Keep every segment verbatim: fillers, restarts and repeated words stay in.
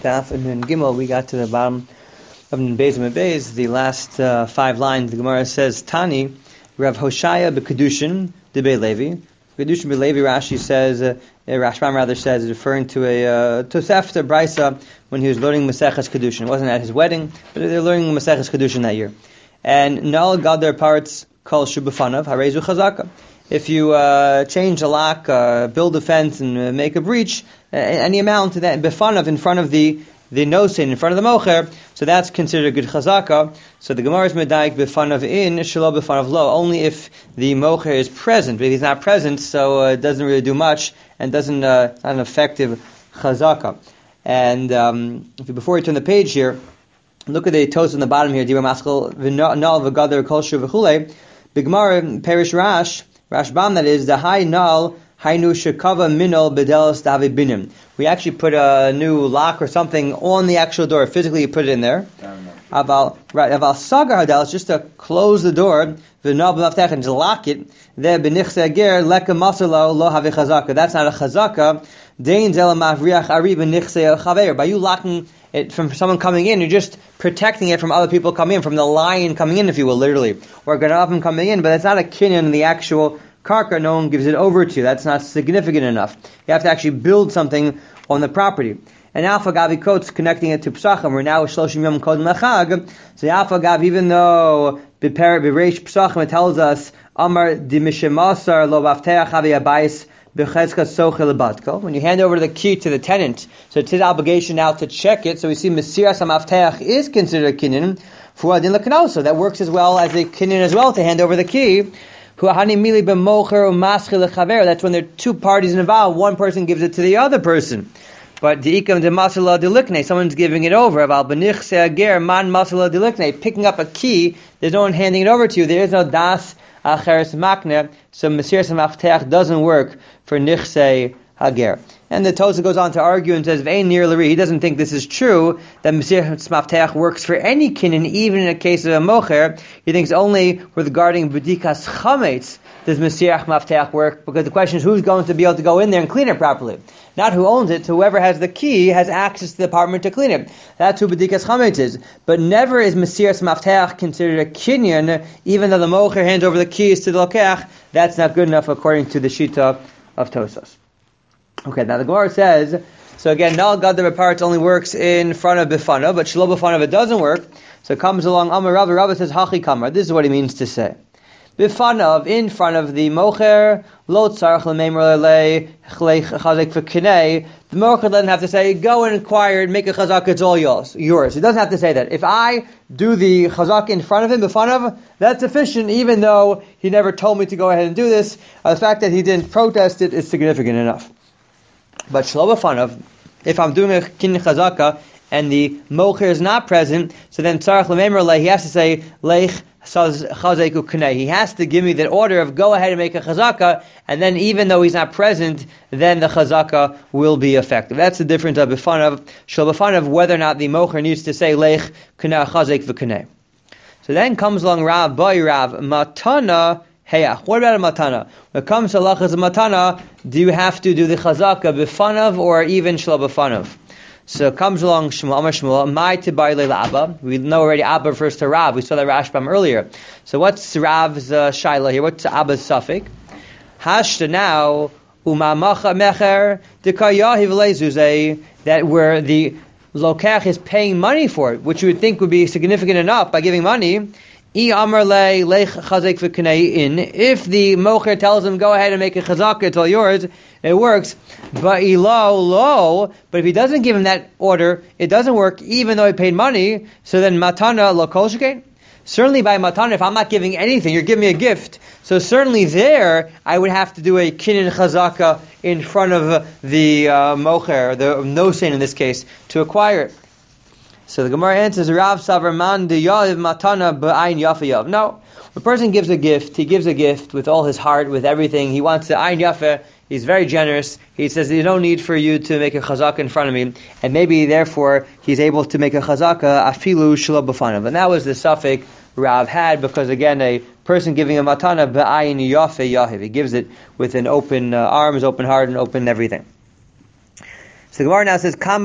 Daf and Gimel, we got to the bottom of Beis and Beis. The last uh, five lines, the Gemara says, Tani, Rav Hoshaya b'Kedushin debei Levi. Kedushin b'Levi, Rashi says, uh, Rashbam rather says, referring to a uh, Tosefta Brisa when he was learning Maseches Kedushin. It wasn't at his wedding, but they're learning Maseches Kedushin that year. And Nal got their parts called Shubafanav, Harezu Chazaka. If you uh, change a lock, uh, build a fence, and uh, make a breach, uh, any amount that befanav in front of the the nosin, in front of the mocher, so that's considered a good chazaka. So the Gemara is medayik befanav in, shelo befanav lo, only if the mocher is present. But if he's not present, so uh, it doesn't really do much and doesn't uh, not an effective chazaka. And um, if you, before you turn the page here, look at the toast on the bottom here. Dibra maskel v'nal v'gadar kol shu v'chulei. B'Gemara perish Rash. Rashbam, that is, the high null, hainu shekava minol bedelos davi binim. We actually put a new lock or something on the actual door. Physically, you put it in there. About right, about sagar hadelos, just to close the door, v'nol b'maftech, and to lock it. There b'nichse ger leka masalo lo havi chazaka. That's not a chazaka. Dein zela mavriach ari b'nichse chaver. By you locking it from someone coming in, you're just protecting it from other people coming in, from the lion coming in, if you will, literally, or ganavim coming in. But it's not a kinyan in the actual karka. No one gives it over to you. That's not significant enough. You have to actually build something on the property. And Alpha Gavi quotes connecting it to Psachim. We're now Shloshim Yom Kodem Lechag. So Alpha Gav, even though B'Per B'Reish Psachim, it tells us Amar Dimishemasar Lo Bafteach Havi Abayis. When you hand over the key to the tenant, so it's his obligation now to check it. So we see Mesiras HaMafteach is considered a kinyan for Adin L'Kanal, so that works as well as a kinyan as well to hand over the key. That's when there are two parties involved. One person gives it to the other person. But the ikam de masala delikne, someone's giving it over. About benich seager man masala delikne, picking up a key. There's no one handing it over to you. There is no das acheres makne. So Mesiras HaMafteach doesn't work for nichse hager. And the Tosa goes on to argue and says, Vein near Lari, he doesn't think this is true, that Mesiras HaMafteach works for any kinyan, even in a case of a mocher. He thinks only regarding b'dikas chametz does Mesiras HaMafteach work, because the question is who's going to be able to go in there and clean it properly. Not who owns it, whoever has the key has access to the apartment to clean it. That's who b'dikas chametz is. But never is Mesiras HaMafteach considered a kinyan, even though the mocher hands over the keys to the lokech. That's not good enough according to the shita of Tosas. Okay, now the Gemara says, so again, Nal Gadar Parts only works in front of Bifana, but Shlo Bifana it doesn't work. So it comes along, Amar Rava, Rava says, Hachi Kamar. This is what he means to say. Bifanav, in front of the Mocher, Lo Tzarech L'Meimer L'Lei, Chazek V'Kinei, the Mocher doesn't have to say, go and inquire and make a chazak, it's all yours. yours. He doesn't have to say that. If I do the chazak in front of him, Bifanav, that's sufficient, even though he never told me to go ahead and do this. Uh, the fact that he didn't protest it is significant enough. But Shlo B'Fanav, if I'm doing a kin chazaka and the mocher is not present, so then tzarech l'meimer lei, he has to say leich chazeku knei. He has to give me that order of go ahead and make a chazaka, and then even though he's not present, then the chazaka will be effective. That's the difference of B'Fanav, Shlo B'Fanav, whether or not the mocher needs to say leich knei chazek v'knei. So then comes along Rav, Boy Rav, Matana. Hey, what about a matana? When it comes to lachas matana, do you have to do the chazaka b'fanav or even shlo b'fanav? So it comes along Shmuel, Amar Shmuel, my tibai leila Abba. We know already Abba refers to Rav. We saw that Rashbam earlier. So what's Rav's uh, shaila here? What's Abba's suffix? Hashta now umamacha mecher dekayahiv leizuzei, that where the lokach is paying money for it, which you would think would be significant enough by giving money. If the mocher tells him, go ahead and make a chazaka, it's all yours, it works. But lo, but if he doesn't give him that order, it doesn't work, even though he paid money. So then matana lo kol shekain. Certainly by matana, if I'm not giving anything, you're giving me a gift. So certainly there, I would have to do a kinyan chazaka in front of the uh, mocher, the nosein in this case, to acquire it. So the Gemara answers, Rav Savar Man de Yav Matana B'Ayin Yafa. No, the person gives a gift, he gives a gift with all his heart, with everything. He wants to Ayin Yafa. He's very generous. He says there's no need for you to make a chazaka in front of me, and maybe therefore he's able to make a chazaka afilu shelo b'fanav. And that was the suffix Rav had, because again, a person giving a matana b'ayin yafe yahiv, he gives it with an open uh, arms, open heart, and open everything. So the Gemara now says, Kama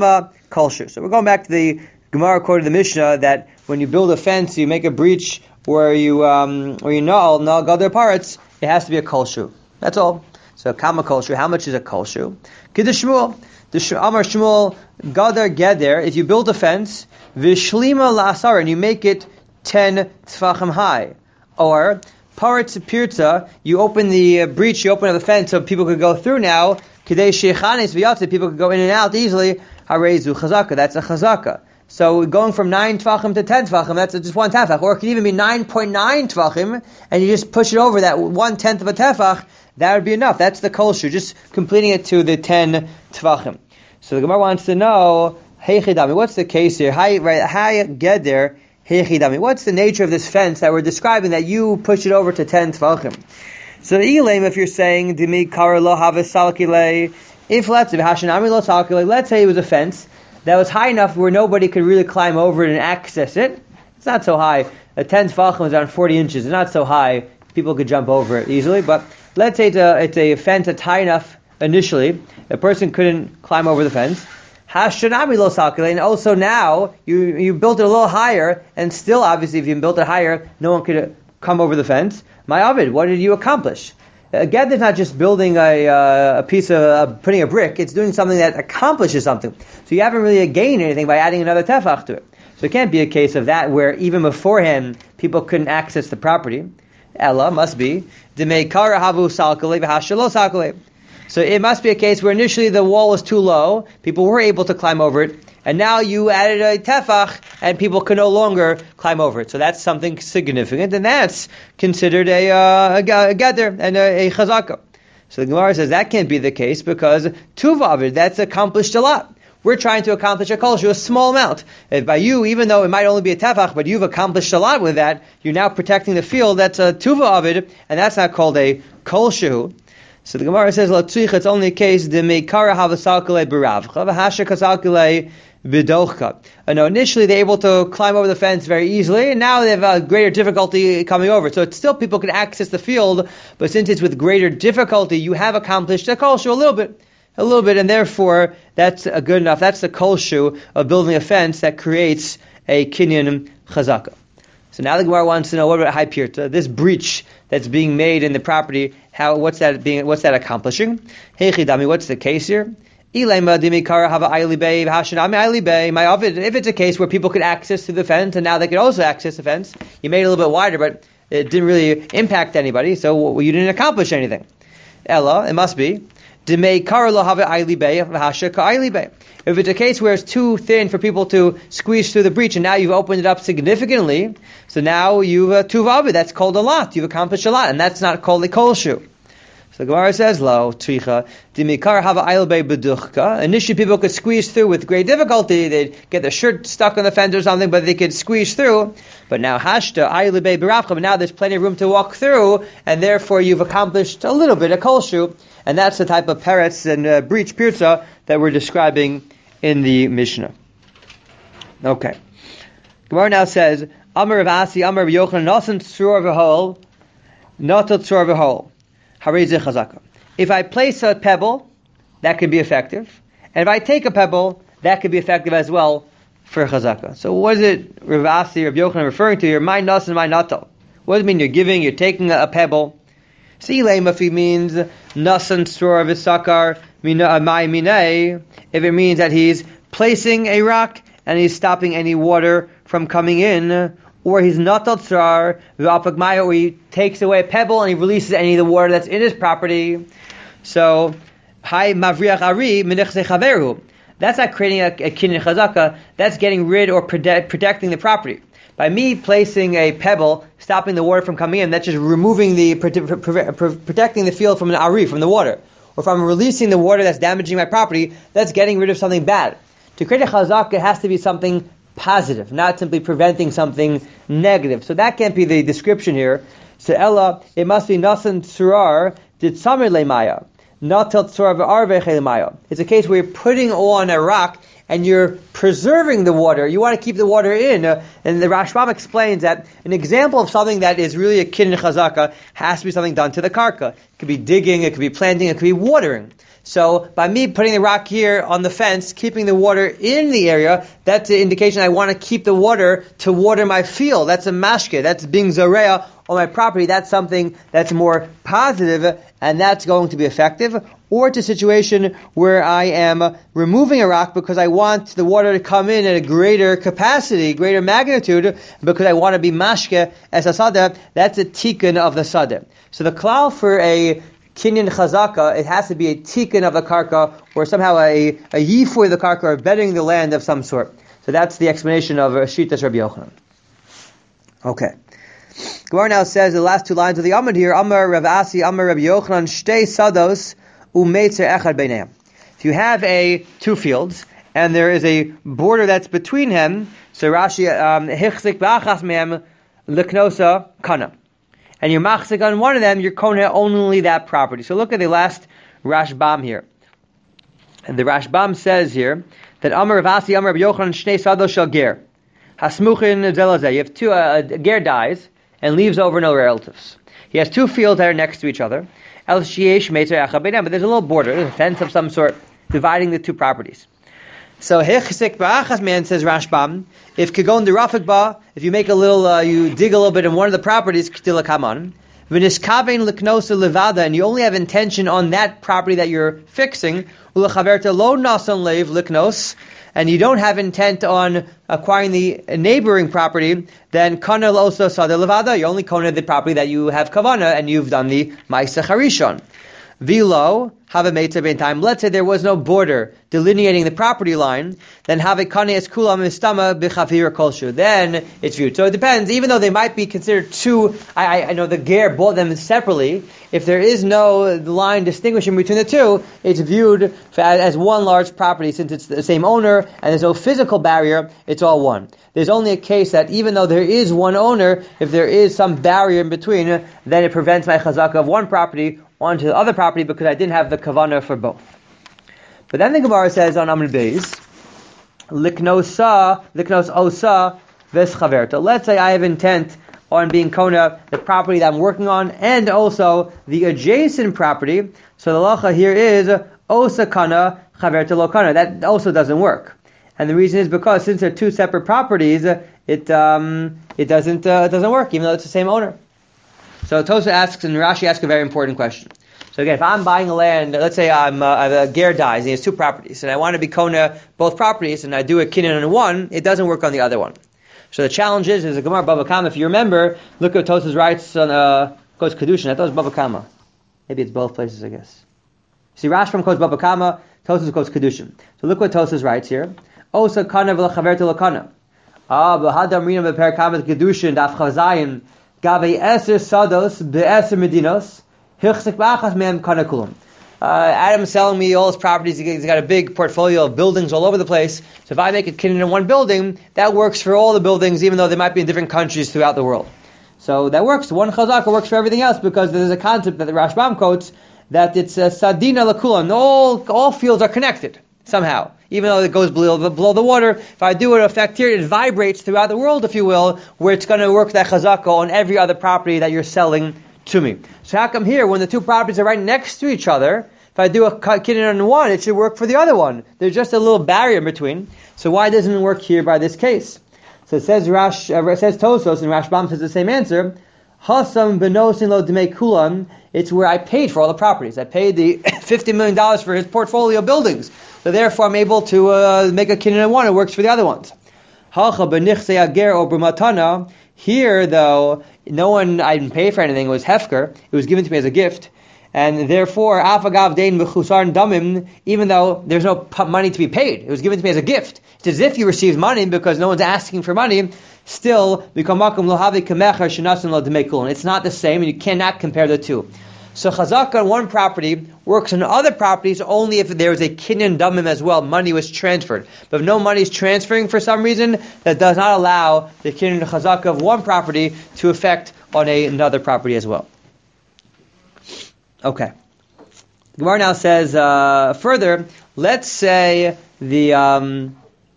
kosher. So we're going back to the Gemara quoted the Mishnah that when you build a fence, you make a breach where you um, where you null null other parts, it has to be a kosher. That's all. So kama kosher. How much is a kosher? Kiddush Shmuel. The Amar Shmuel gadar geder. If you build a fence, vishlima la'asar, and you make it ten tfachim high, or paratz pirta, you open the uh, breach, you open up the fence so people could go through now. Kidei shechanis v'yatze, people could go in and out easily. Harezu chazaka. That's a chazaka. So going from nine tvachim to ten tvachim, that's just one tefach. Or it could even be nine point nine tvachim, and you just push it over that one tenth of a tefach, that would be enough. That's the kosher, just completing it to the ten tvachim. So the Gemara wants to know, hey chidami, what's the case here? Hi, right, hi geder, hey chidami. What's the nature of this fence that we're describing that you push it over to ten tvachim? So the ilam, if you're saying, dimi kara lo havasalkile, if let's say, hashanami lo salkile, let's say it was a fence that was high enough where nobody could really climb over it and access it. It's not so high. A ten tefachim is around forty inches. It's not so high. People could jump over it easily. But let's say it's a, it's a fence that's high enough initially. A person couldn't climb over the fence. Hashanami lo salkile. And also now, you, you built it a little higher, and still, obviously, if you built it higher, no one could come over the fence. My Avid, what did you accomplish? Again, it's not just building a, uh, a piece of, uh, putting a brick, it's doing something that accomplishes something. So you haven't really gained anything by adding another tefach to it. So it can't be a case of that where even beforehand, people couldn't access the property. Ella must be, Demei kara havu salkale v'hashalo salkale. So it must be a case where initially the wall was too low, people were able to climb over it, and now you added a tefach, and people can no longer climb over it. So that's something significant, and that's considered a, uh, a gather and a, a chazaka. So the Gemara says that can't be the case because tuvavid, that's accomplished a lot. We're trying to accomplish a kosher, a small amount. And by you, even though it might only be a tefach, but you've accomplished a lot with that, you're now protecting the field. That's a tuvavid, and that's not called a kosher. So the Gemara says, it's only a case, the meikara havasalkale b'ravcha, v'hasha kasalkale b'dochka. And now initially they're able to climb over the fence very easily, and now they have a greater difficulty coming over. So it's still people can access the field, but since it's with greater difficulty, you have accomplished a kosher a little bit. A little bit, and therefore that's a good enough. That's the kosher of building a fence that creates a kinyan chazaka. So now the Gemara wants to know, what about high pirta? This breach that's being made in the property, how what's that being? What's that accomplishing? Hey chidami, what's the case here? Ilema dimikara hava ayli bay hashanami ayli bay. My ovid. If it's a case where people could access through the fence, and now they could also access the fence, you made it a little bit wider, but it didn't really impact anybody, so you didn't accomplish anything. Ella, it must be. If it's a case where it's too thin for people to squeeze through the breach, and now you've opened it up significantly, so now you've uh, tuvavi, that's called a lot. You've accomplished a lot, and that's not called a kol shu. So the Gemara says, "Lo tricha dimikar hava ailbe beduchka." Initially, people could squeeze through with great difficulty. They'd get their shirt stuck on the fence or something, but they could squeeze through. But now hashta ailbe beravcha. But now there's plenty of room to walk through, and therefore you've accomplished a little bit of kol shu. And that's the type of peretz and uh, breach pirza that we're describing in the Mishnah. Okay. Gemara now says, Amar Rav Asi, Amar Rav Yochanan, Nasan tzur v'hol, natal tzur v'hol, harizeh chazaka. If I place a pebble, that could be effective. And if I take a pebble, that could be effective as well for chazaka. So what is it Rav Asi, Rav Yochanan referring to here? My nasan, my natal. What does it mean? You're giving, you're taking a, a pebble. See, if it means nasan tzur v'sakar my minei, if it means that he's placing a rock and he's stopping any water from coming in, or he's natal tzar v'apagmaya, or he takes away a pebble and he releases any of the water that's in his property. So, hai mavriach ari minechse chaveru. That's not creating a, a kinyan chazaka. That's getting rid or protect, protecting the property. By me placing a pebble, stopping the water from coming in, that's just removing the, protecting the field from an ari, from the water. Or if I'm releasing the water that's damaging my property, that's getting rid of something bad. To create a chazak, it has to be something positive, not simply preventing something negative. So that can't be the description here. So Ella, it must be nasan tsurar did samir lemaya, natal tsurar v'arvech lemaya. It's a case where you're putting on a rock and you're preserving the water. You want to keep the water in. Uh, and the Rashbam explains that an example of something that is really a kinyan chazaka has to be something done to the karka. It could be digging, it could be planting, it could be watering. So by me putting the rock here on the fence, keeping the water in the area, that's an indication I want to keep the water to water my field. That's a mashke. That's being zoreah on my property. That's something that's more positive, and that's going to be effective. Or it's a situation where I am removing a rock because I want the water to come in at a greater capacity, greater magnitude, because I want to be mashke as a sadeh. That's a tikkun of the sadeh. So the klal for a kinyan chazaka, it has to be a tikkun of the karka, or somehow a, a yifur of the karka, or bettering the land of some sort. So that's the explanation of Shitas Rabbi Yochanan. Okay. Gemara now says the last two lines of the Amud here, Amar Rav Asi, Amar Rabbi Yochanan, Shtei Sados, Umeitzer Echad Beineim. If you have a two fields, and there is a border that's between them, so Rashi, Hichzik Ba'achas Mehem, Leknosa Kana. And you're machzik on one of them, you're kona only that property. So look at the last Rashbam here. And the Rashbam says here that Amar Ravasi, Amar Rabbi Yochanan, Shnei Sados Shel Ger. Hasmuchin Zelazeh. You have two, uh, a ger dies and leaves over no relatives. He has two fields that are next to each other. El Shiesh Meitzer Echad Beinam. But there's a little border, there's a fence of some sort dividing the two properties. So Hechsek Ba'achas man, says Rashbam, if Kagon de Rafik, if you make a little, uh, you dig a little bit in one of the properties, Ktila Kaman, V'niskavein Leknosa Levada, and you only have intention on that property that you're fixing, Ulechaverta Lo Nasan Lev Leknos, and you don't have intent on acquiring the neighboring property, then Kana Losa Sada Levada, you only kona the property that you have Kavana, and you've done the Ma'aseh Harishon. Vilo, have a meitzer bein time. Let's say there was no border delineating the property line, then have a kane es kulam mistama b'chavir kolshu. Then it's viewed. So it depends. Even though they might be considered two, I, I know the ger bought them separately. If there is no line distinguishing between the two, it's viewed as one large property since it's the same owner and there's no physical barrier. It's all one. There's only a case that even though there is one owner, if there is some barrier in between, then it prevents my chazaka of one property onto the other property because I didn't have the kavanah for both. But then the Gemara says on Amud Beis, liknosa, liknos osa, ves chaverta. Let's say I have intent on being kona, the property that I'm working on, and also the adjacent property. So the lacha here is osa kana, chaverta lo kana. That also doesn't work. And the reason is because since they're two separate properties, it um, it doesn't uh, it doesn't work, even though it's the same owner. So Tosa asks, and Rashi asks a very important question. So again, if I'm buying a land, let's say I'm uh, a ger dies, and he has two properties, and I want to be kona both properties, and I do a kinyan on one, it doesn't work on the other one. So the challenge is, is a Gemara Bava Kama. If you remember, look at Tosa's writes on uh, Kodesh Kedushin. I thought it was Bava Kama. Maybe it's both places, I guess. See, Rashi from Kodesh Bava Kama, Tosa's Kodesh Kedushin. So look what Tosa's writes here. Osa kana v'lachaverta lakana. Ah, b'hadam rina b'per kamet Kedushin daf chazayin gabe eser sados be'eser medinos hichsek b'achas mem kana kulam. Adam's selling me all his properties. He's got a big portfolio of buildings all over the place. So if I make a kinyan in one building, that works for all the buildings, even though they might be in different countries throughout the world. So that works. One chazaka works for everything else because there's a concept that the Rashbam quotes that it's a sadina lakulam. All all fields are connected somehow. Even though it goes below the, below the water, if I do an effect here, it vibrates throughout the world, if you will, where it's going to work that chazaka on every other property that you're selling to me. So how come here, when the two properties are right next to each other, if I do a kinyan on one, it should work for the other one? There's just a little barrier in between. So why doesn't it work here by this case? So it says Rash, uh, it says Tosos, and Rashbam says the same answer. Hasam benosin lo demei kulam. It's where I paid for all the properties. I paid the fifty million dollars for his portfolio of buildings. So therefore I'm able to uh, make a kinyan on one. It works for the other ones. Hacha benichsei ager or b'matana. Here, though, no one, I didn't pay for anything. It was hefker. It was given to me as a gift. And therefore, afagav dein b'chusar damim, even though there's no money to be paid, it was given to me as a gift. It's as if you received money because no one's asking for money. Still, it's not the same, and you cannot compare the two. So chazaka on one property works on other properties only if there is a kinyan damim as well. Money was transferred. But if no money is transferring for some reason, that does not allow the kinyan chazaka of one property to affect on a, another property as well. Okay. Gemara now says uh, further, let's say the um,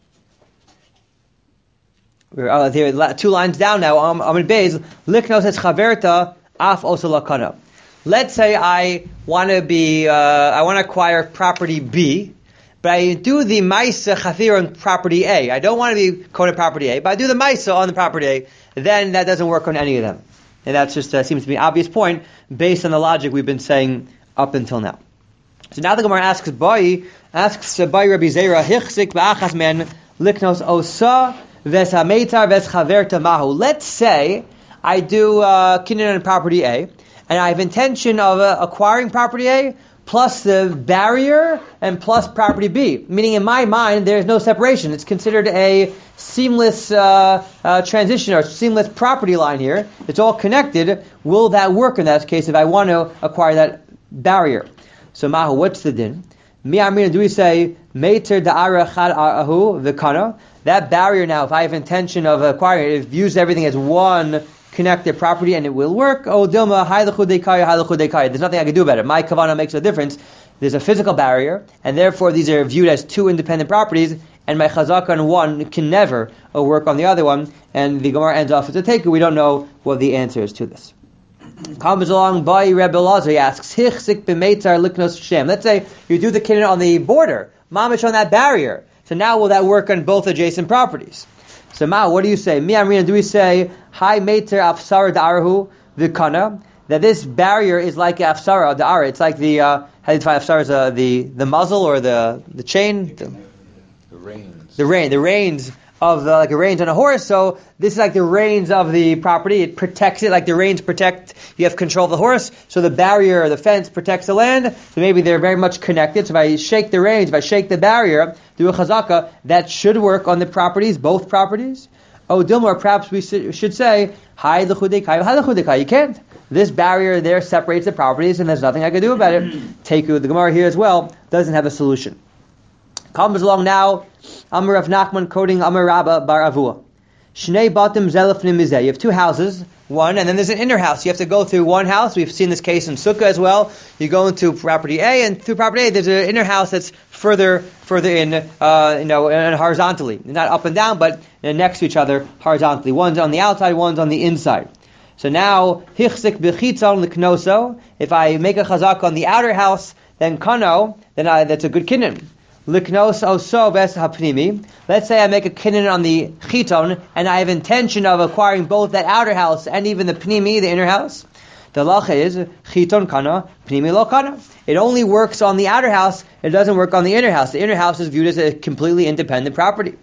we're uh, there, two lines down now. Um, Amid Beis liknos es chaverta af osa lakana. Let's say I want to be uh, I want to acquire property B, but I do the Maisa Chafir on property A. I don't want to be Kona property A, but I do the Maisa on the property A. Then that doesn't work on any of them. And that just uh, seems to be an obvious point based on the logic we've been saying up until now. So now the Gemara asks Bai, asks Bai Rabbi Zera, Hichzik ba'achas men liknos osa ves hametar ves chaverta mahu. Let's say I do uh, kinyan on property A, and I have intention of uh, acquiring property A, plus the barrier and plus property B. Meaning in my mind, there's no separation. It's considered a seamless uh, uh, transition or seamless property line here. It's all connected. Will that work in that case if I want to acquire that barrier? So Mahu, what's the din? Mi Amrina, do we say, Meter da'ara chad ahu v'kana? That barrier now, if I have intention of acquiring it, if views everything as one connected property and it will work. Oh, Dilma, haylechu dekaya, haylechu dekaya. There's nothing I can do about it. My kavana makes a difference. There's a physical barrier, and therefore these are viewed as two independent properties, and my chazaka on one can never uh, work on the other one, and the Gemara ends off with a take. We don't know what the answer is to this. Comes along by Rebbe Elazar, he asks, Hichzik b'meitar liknos shem. Let's say you do the kinyan on the border, mamish on that barrier. So now will that work on both adjacent properties? So Ma, what do you say? Mi Amrina, do we say, Hi meter afsara da'arahu v'kana? That this barrier is like afsara da'ara. It's like the, uh, how do you define afsara? Is uh, the, the muzzle or the, the chain? The, the reins. The rein, the reins of the, like a reins on a horse. So this is like the reins of the property. It protects it like the reins protect, you have control of the horse. So the barrier or the fence protects the land. So maybe they're very much connected. So if I shake the reins, if I shake the barrier, do a chazaka, that should work on the properties, both properties. Oh, Dilma, perhaps we should say, Hi l'chudekai, hi l'chudekai. You can't. This barrier there separates the properties and there's nothing I can do about it. Teku, the Gemara here as well, doesn't have a solution. Comes along now, Amar Rav Nachman quoting Amar Rabba bar Avua. Shnei batim zelefnim mizeh. You have two houses, one, and then there's an inner house. You have to go through one house. We've seen this case in Sukkah as well. You go into property A, and through property A, there's an inner house that's further, further in, uh, you know, and horizontally, not up and down, but next to each other horizontally. One's on the outside, one's on the inside. So now, hichzik b'chitzon l'knoso. If I make a chazak on the outer house, then kano, then I, that's a good kinyan. Liknos oso bes hapnimi. Let's say I make a kinyan on the chiton, and I have intention of acquiring both that outer house and even the pnimi, the inner house. The lacha is chiton kana, pnimi lo kana. It only works on the outer house. It doesn't work on the inner house. The inner house is viewed as a completely independent property.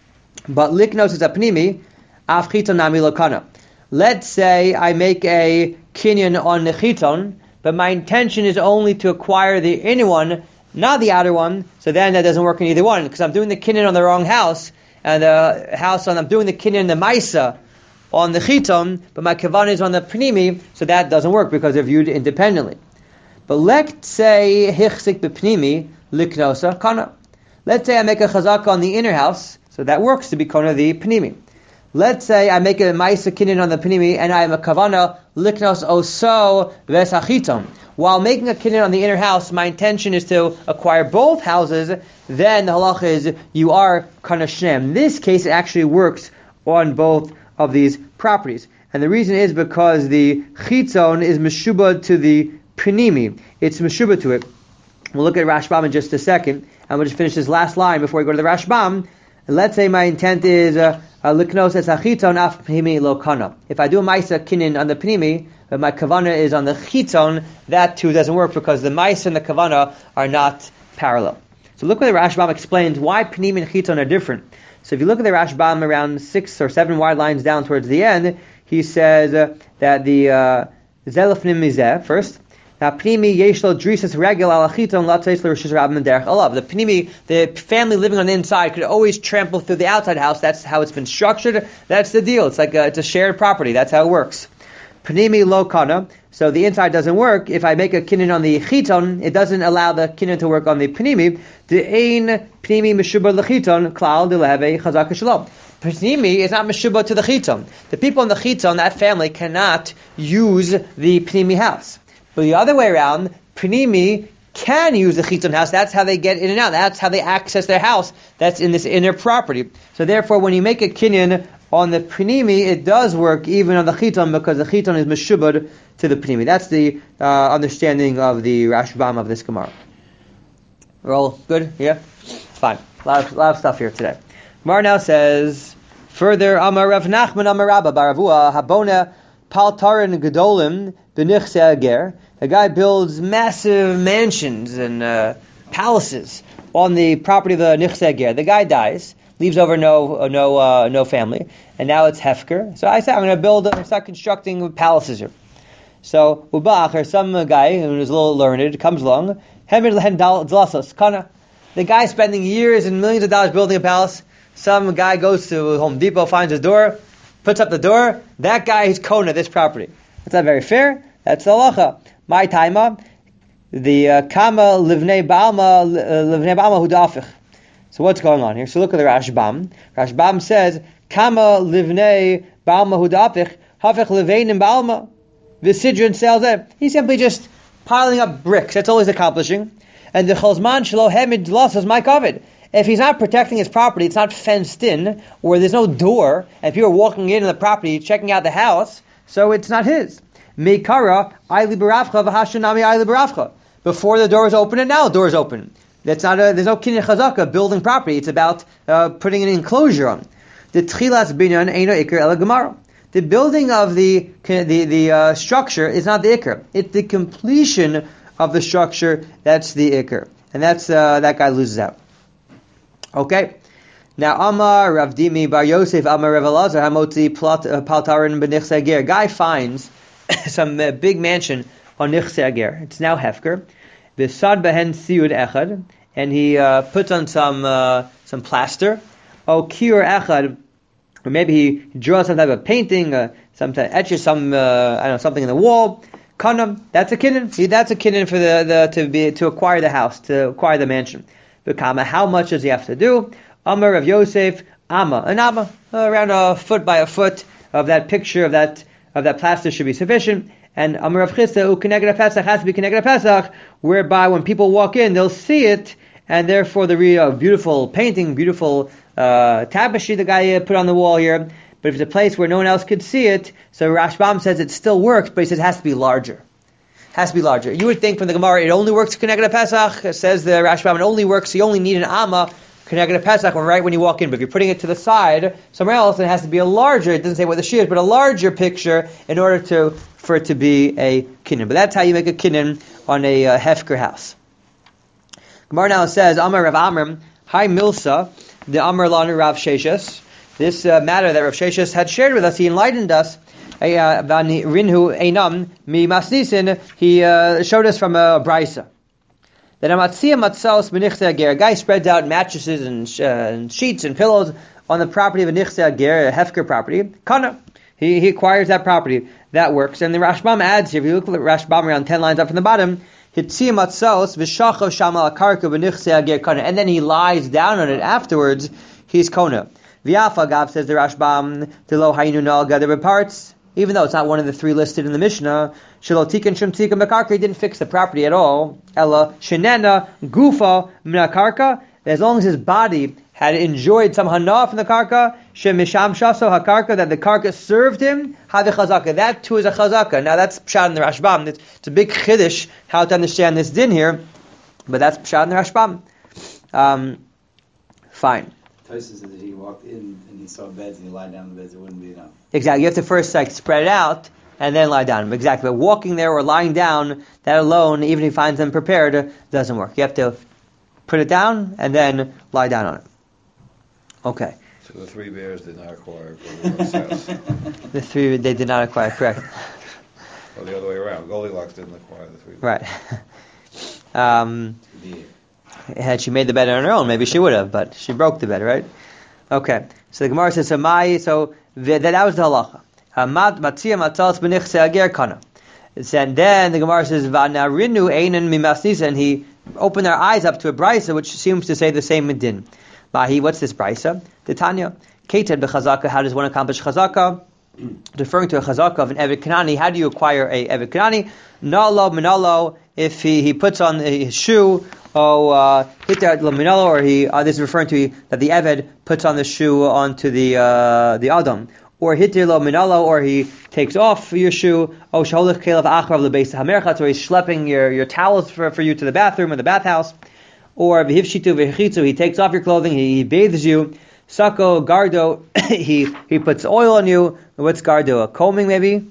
But liknos is a pnimi, af chiton nami lo kana. Let's say I make a kinyan on the chiton, but my intention is only to acquire the inner one, not the outer one, so then that doesn't work in either one, because I'm doing the kinyan on the wrong house, and the house on, I'm doing the kinyan, the maisa, on the chiton, but my kavan is on the pnimi, so that doesn't work, because they're viewed independently. But let's say, hichzik b'pnimi, liknosa kana. Let's say I make a chazaka on the inner house, so that works to be kana the pnimi. Let's say I make a maisa kinyan on the pnimi, and I am a kavana, liknos oso ves hachiton. While making a kinyan on the inner house, my intention is to acquire both houses, then the halacha is you are kana shem. In this case, it actually works on both of these properties. And the reason is because the chitzon is meshubah to the pnimi. It's meshubah to it. We'll look at Rashbam in just a second, and we'll just finish this last line before we go to the Rashbam. Let's say my intent is liknos es hachiton af pnimi lo kana. If I do a maisa kinyan on the pnimi, but my kavana is on the chiton, that too doesn't work because the maisa and the kavana are not parallel. So look what the Rashbam explains why pnimi and chiton are different. So if you look at the Rashbam around six or seven wide lines down towards the end, he says uh, that the zelefnim mizeh first. Now, pnimi yeshlo drisas regel al chiton latzes l'rishus rabbim derech alav. The pnimi, the family living on the inside, could always trample through the outside house. That's how it's been structured. That's the deal. It's like a, it's a shared property. That's how it works. Pnimi lo kana. So the inside doesn't work. If I make a kinyan on the chiton, it doesn't allow the kinyan to work on the pnimi. The ein pnimi meshubah lechiton klal deleheve chazak shalom. Pnimi is not meshubah to the chiton. The people in the chiton, that family, cannot use the pnimi house. But the other way around, pnimi can use the chitzon house. That's how they get in and out. That's how they access their house. That's in this inner property. So therefore, when you make a kinyan on the pnimi, it does work even on the chiton because the chiton is meshubad to the pnimi. That's the uh, understanding of the Rashbam of this Gemara. We're all good? Yeah? Fine. A lot of, a lot of stuff here today. Gemara now says, further, Amar Rav Nachman Amar Rabba Baravua Habona Paltarin Gedolim Benichse Ager. A guy builds massive mansions and uh, palaces on the property of the Nichse Ager. The guy dies, leaves over no uh, no uh, no family, and now it's hefker. So I said, I'm going to build, uh, start constructing palaces here. So Ubach, or some uh, guy who is a little learned, comes along. The guy spending years and millions of dollars building a palace. Some guy goes to Home Depot, finds his door, puts up the door. That guy is kona this property. That's not very fair. That's the halacha. My taima, the uh, kama livnei baalma livnei baalma hudafich. So what's going on here? So look at the Rashbam. Rashbam says kama livnei baalma hudafich hafich liveinim baalma v'sidron selzeh. He's simply just piling up bricks. That's all he's accomplishing. And the cholzman shelo hemid losses my covet. If he's not protecting his property, it's not fenced in, or there's no door, and people are walking into the property, checking out the house, so it's not his. Meikara, ayli baravcha, v'hashanami ayli baravcha. Before the door is open, and now the door is open. That's not a, there's no kinyan chazaka building property. It's about uh, putting an enclosure on. The tchilas binyan eino ikar ela gemara. The building of the the the uh, structure is not the ikar. It's the completion of the structure that's the ikar, and that's uh, that guy loses out. Okay. Now, Amar Rav Dimi Bar Yosef Amar Rav Elazar Hamotzi Paltarin B'Nichse Ager. Guy finds some uh, big mansion on Nichse Ager. It's now hefker. V'sad behen siud echad, and he uh, puts on some uh, some plaster. O kiur echad, or maybe he draws some type of painting, uh, some type, etches some uh, I don't know something in the wall. Kanam, that's a kinyan. See, that's a kinyan for the, the to be to acquire the house, to acquire the mansion. V'kama, how much does he have to do? Amar Rav Yosef, Amma, an Amma, uh, around a foot by a foot of that picture of that of that plaster should be sufficient. And Amar Rav Chisda, u'keneged Pesach has to be keneged Pesach, whereby when people walk in, they'll see it, and therefore the real beautiful painting, beautiful uh, tapestry the guy uh, put on the wall here. But if it's a place where no one else could see it, so Rashbam says it still works, but he says it has to be larger. Has to be larger. You would think from the Gemara it only works keneged Pesach. It says the Rashbam it only works. You only need an Amma. Keneged Pesach, right when you walk in, but if you're putting it to the side somewhere else, it has to be a larger. It doesn't say what the shear is, but a larger picture in order to for it to be a kinyan. But that's how you make a kinyan on a uh, hefker house. Gemara now says, Amar Rav Amram, Hi Milsa, the Amar Lanu Rav Sheshes. This uh, matter that Rav Sheshes had shared with us, he enlightened us. Rinhu Einam mi Masnisin. He uh, showed us from a brisa. That a guy spreads out mattresses and, uh, and sheets and pillows on the property of a nichse ager, a hefker property. Kana, he, he acquires that property. That works. And the Rashbam adds here, if you look at the Rashbam around ten lines up from the bottom, and then he lies down on it afterwards, he's kona. V'afagav, says the Rashbam, to lo hayinu nal gather parts. Even though it's not one of the three listed in the Mishnah, Shalotikan Shemtika Mekarka, he didn't fix the property at all. Ella Shenena Gufa Minakarka, as long as his body had enjoyed some hana from the karka, Shemisham Shaso Hakarka, that the karka served him, Hadi Chazaka. That too is a chazaka. Now that's Pshat in the Rashbam. It's, it's a big chiddush how to understand this din here, but that's Pshat in the Rashbam. Um, fine. Tosis said that he walked in and he saw beds and he lied down on the beds, it wouldn't be enough. Exactly. You have to first like spread it out and then lie down. Exactly. But walking there or lying down, that alone, even if he finds them prepared, doesn't work. You have to put it down and then lie down on it. Okay. So the three bears did not acquire Goldilocks' house. The three, they did not acquire, correct. Or the other way around. Goldilocks didn't acquire the three Right. bears. um... Had she made the bed on her own, maybe she would have, but she broke the bed, right? Okay. So the Gemara says, "Samai." So that, that was the halacha. Hamad matzia matzals b'nichse ager kana. And then the Gemara says, "V'narinu einan mimasnis," and he opened their eyes up to a brisa, which seems to say the same din. Mahi, what's this brisa? The Tanya. Keted b'chazaka. How does one accomplish chazaka? referring to a chazaka of an Eved Kanani. How do you acquire a Eved Kanani? Nalo minalo, if he, he puts on his shoe, oh, hitar lo minalo, or he, uh, this is referring to that the Eved puts on the shoe onto the uh, the Adam. Or hitir lo minalo, or he takes off your shoe, oh, shaholech kelev achrav lebeis hamerchatz, or he's schlepping your, your towels for, for you to the bathroom or the bathhouse. Or v'hivshitu v'chitzu, he takes off your clothing, he, he bathes you. Sako gardo, he he puts oil on you. What's gardo? A combing maybe?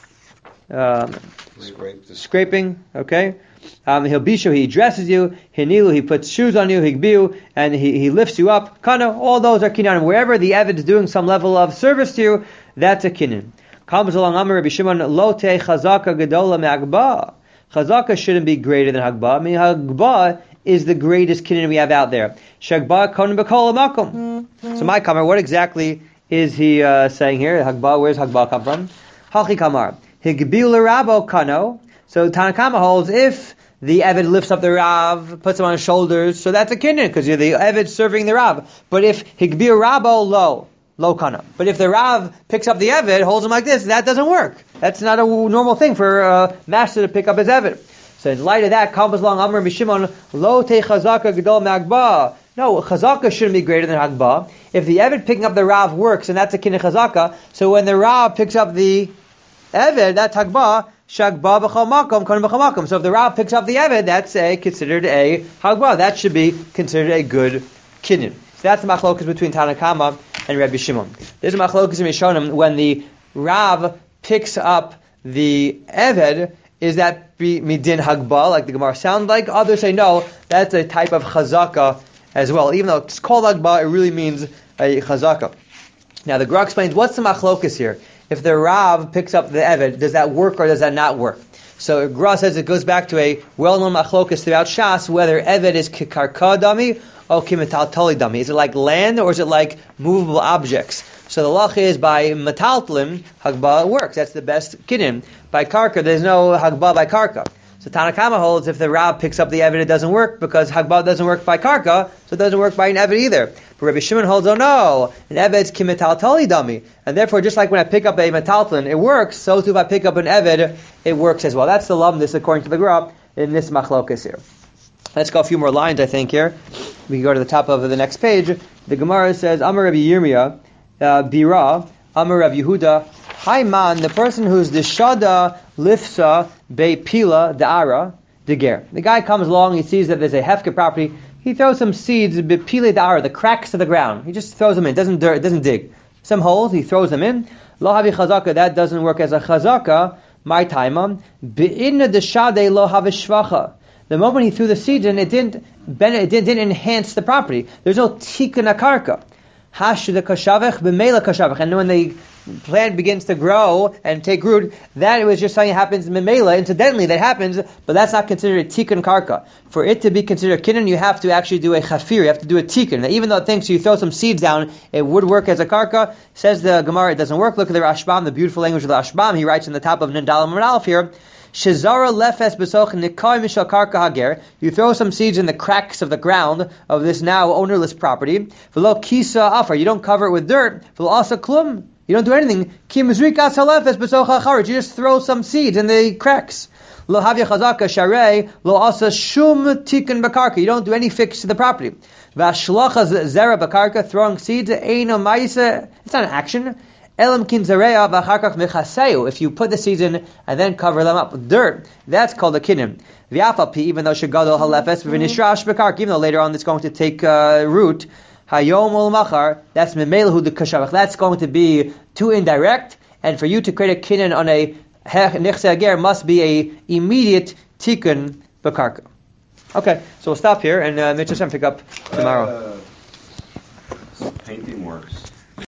Um, Scrape scraping, okay. Um, he'll bishu, he dresses you. Hinilu, he puts shoes on you. Higbiu, and he, he lifts you up. Kana, all those are kinyan. Wherever the Eved is doing some level of service to you, that's a kinyan. Comes along Amar Rabbi Shimon, lote chazaka gedola me'agba. Chazaka shouldn't be greater than hagba. I mean, hagba is the greatest kinyan we have out there. Shagba konim b'kol makom. So my kamar, what exactly is he uh, saying here? Hagba, where's hagba come from? Hachi kamar. Higbiu l'rabo kano. So Tanakama holds if the Eved lifts up the Rav, puts him on his shoulders, so that's a kinyan, because you're the Eved serving the Rav. But if Higbiu rabo lo, lo kana. But if the Rav picks up the Eved, holds him like this, that doesn't work. That's not a normal thing for a master to pick up his Eved. So in light of that, comes along Amr Bishimon, lo te chazaka gedol me'agba. No, chazaka shouldn't be greater than hagba. If the Eved picking up the Rav works, and that's a kinyan chazaka, so when the Rav picks up the Eved, that's hagba, shagba b'chol makom, konim b'chol makom. So if the Rav picks up the Eved, that's a, considered a hagba. That should be considered a good kinyan. So that's the machlokas between Tanakama and Rabbi Shimon. There's a machlokas in Rishonim when the Rav picks up the Eved, is that be midin hagba, like the Gemara sound like? Others say no, that's a type of chazaka as well. Even though it's called hagba, it really means a chazaka. Now the Gemara explains, what's the machlokas here? If the Rav picks up the Eved, does that work or does that not work? So Gra says it goes back to a well-known machlokas throughout Shas, whether Eved is kikarka dami or kimetaltali dami. Is it like land or is it like movable objects? So the lach is by metaltlim, hagba works. That's the best kinyan. By karka, there's no hagba by karka. So Tanakama holds if the Rav picks up the Eved, it doesn't work because hagba doesn't work by karka, so it doesn't work by an Eved either. But Rabbi Shimon holds, oh no, an Eved's kimetaltali dami. And therefore, just like when I pick up a metaltlin, it works, so too if I pick up an Eved, it works as well. That's the lumdis according to the Gra in this machlokas here. Let's go a few more lines, I think, here. We can go to the top of the next page. The Gemara says, Amar Rabbi Yirmiyah, uh, Bira, Amar Rabbi Yehuda, Haiman, the person who's the Shada Lifsa Be Pila Da'ara Deger. The guy comes along, he sees that there's a Hefker property, he throws some seeds, Be Pila Da'ara, the cracks of the ground. He just throws them in, doesn't dirt, doesn't dig. Some holes, he throws them in. Lo Havi Chazaka, that doesn't work as a Chazaka. My taimam. Be'inna Deshade Lo Havi Shvacha. The moment he threw the seeds in, it didn't, it didn't, didn't enhance the property. There's no Tikkun HaKarka. Hash the kashavech b'meila kashavech, and when the plant begins to grow and take root, that it was just something that happens b'meila. Incidentally, that happens, but that's not considered a tikkun karka. For it to be considered a kinyan, you have to actually do a chafir. You have to do a tikkun. Now, even though it thinks you throw some seeds down, it would work as a karka. Says the Gemara, it doesn't work. Look at the Rashbam, the beautiful language of the Rashbam. He writes in the top of Nandal Aleph here. Shezara lefes besoch nikay mishal karka hager. You throw some seeds in the cracks of the ground of this now ownerless property. V'lo kisa afar. You don't cover it with dirt. V'lo asa klum. You don't do anything. Ki mizrikas halefes besoch hacharet. You just throw some seeds in the cracks. Lo havya chazaka sharei. Lo asa shum tikkun bakarka. You don't do any fix to the property. V'ashlachas zera bakarka. Throwing seeds. Eino ma'isa. It's not an action. Elam kin zareya v'acharkach mechaseu. If you put the seeds in and then cover them up with dirt, that's called a kinyan. V'afapi, even though shegadol halefes v'nishrash b'kark, even though later on it's going to take uh, root, hayom ol machar, that's memelehu the kashavach. That's going to be too indirect, and for you to create a kinyan on a nechse ager must be a immediate tikkun b'karka. Okay, so we'll stop here and uh, Mitzvah pick up tomorrow. Uh, so painting works.